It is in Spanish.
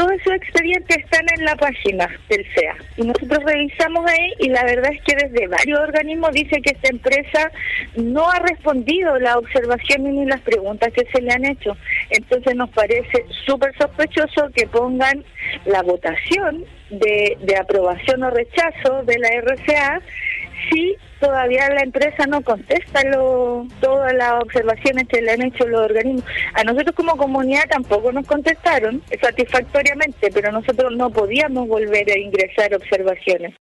todos esos expedientes están en la página del SEA y nosotros revisamos ahí y la verdad es que desde varios organismos dice que esta empresa no ha respondido las observaciones ni las preguntas que se le han hecho. Entonces nos parece súper sospechoso que pongan la votación de aprobación o rechazo de la RCA si todavía la empresa no contesta todas las observaciones que le han hecho los organismos. A nosotros como comunidad tampoco nos contestaron satisfactoriamente, pero nosotros no podíamos volver a ingresar observaciones.